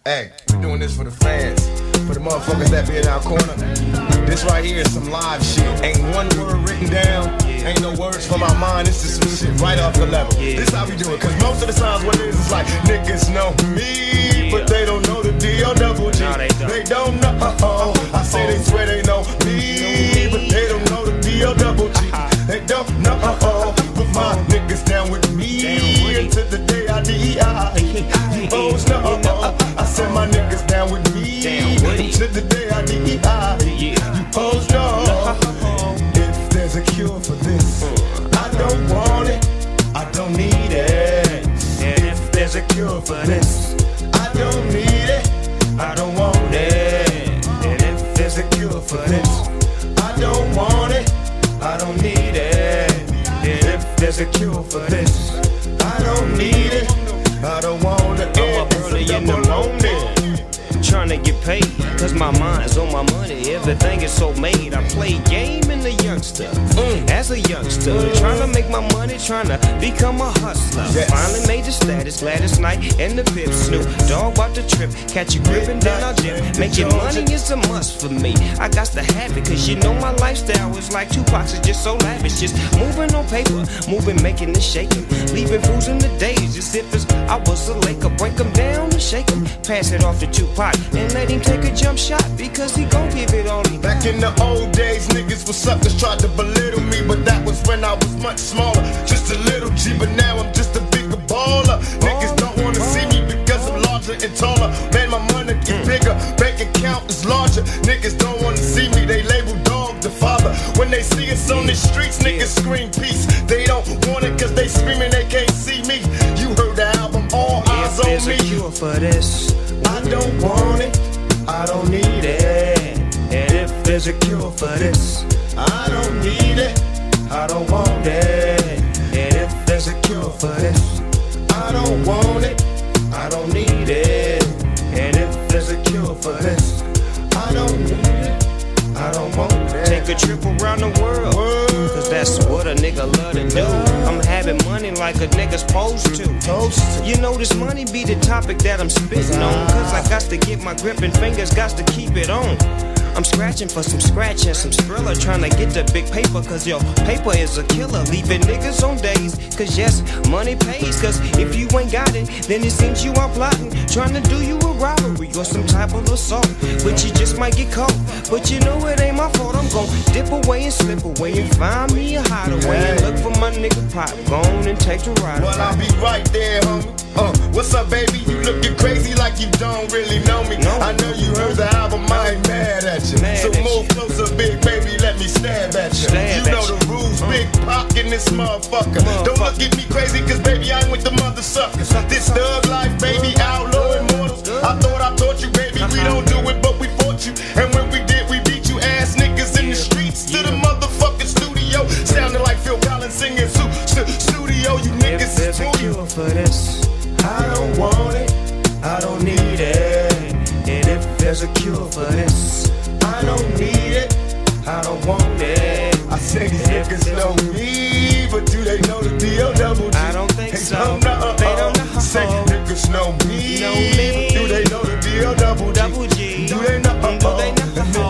Hey, we're doing this for the fans, for the motherfuckers that be in our corner. This right here is some live shit. Ain't one word written down, ain't no words from our mind. This is some shit right off the level. This how we do it, cause most of the times what it is like niggas know me, but they don't know the D-O-double-G. They don't know. I say they swear they know me, but they don't know the D-O-double-G. They don't know. But my niggas down with me until the day I die. You hoes know. I said my niggas down with me until the day I die. You hoes know. If there's a cure for this, I don't want it, I don't need it. If there's a cure for this, I don't need it, I don't want it. And if there's a cure for this, I don't want it, I don't need it. And if there's a cure for this, I don't need it, I don't want it. I'm up early in the morning, trying to get paid, cause my mind's on my money. Everything is so made. I play game in the youngster, as a youngster, trying to make my money, trying to become a hustler. Finally made the status, Gladys Knight and the Pip Snoop Dogg about the trip, catch you gripping, then I'll dip. Making money is a must for me, I got to have it, cause you know my lifestyle is like Tupac's, is just so lavish. Just moving on paper, moving, making and shaking, leaving fools in the days as if as I was a Laker. Break them down and shake them, pass it off to Tupac and let him take a jump shot, because he gon' give it all he got. Back in the old days, niggas was suckers, tried to belittle me, but that was when I was much smaller, just a little G. But now I'm just a bigger baller. Niggas don't wanna see me because I'm larger and taller. Man, my money is bigger, bank account is larger. Niggas don't wanna see me, they label Dog the father. When they see us on the streets, niggas scream peace. They don't want it cause they screaming they can't see me. You heard the album, All Eyes on Me. If there's a cure for this, I don't want it, I don't need it. And if there's a cure for this, I don't need it, I don't want it. And if there's a cure for this, I don't want it, I don't need it. And if there's a cure for this, I don't need it, I don't want it. Take a trip around the world, cause that's what a nigga love to do. I'm having money like a nigga's supposed to. You know this money be the topic that I'm spitting on, cause I got to get my grip and fingers got to keep it on. I'm scratching for some scratch and some Skrilla, trying to get the big paper, cause yo, paper is a killer, leaving niggas on days, cause yes, money pays, cause if you ain't got it, then it seems you are plotting, trying to do you a robbery or some type of assault, but you just might get caught. But you know it ain't my fault, I'm gon' dip away and slip away and find me a hideaway and look for my nigga Pop, go on and take the ride. Well, I'll be right there, homie. What's up, baby? You looking crazy like you don't really know me. No. I know you heard the album, I ain't mad at you. So move closer, big baby, let me stab at you. You know the rules, Big Pop in this motherfucker. Don't look at me crazy, cause baby, I ain't with the mother suckers. This thug life, baby, outlaw immortals. I taught you, baby, we don't do it, but we fought you. And when we did, we beat you ass niggas in the streets to the motherfucking studio. Sounding like Phil Collins singing studio, you niggas if there's a cure for this, I don't want it, I don't need it. And if there's a cure for this, I don't need it, I don't want it. I say these niggas know me, but do they know the D-O-double-G? I don't think they so. Don't know. They don't know. Say niggas know me, Know me. but do they know the D-O-double-G? Double G. Do they know? Do they know?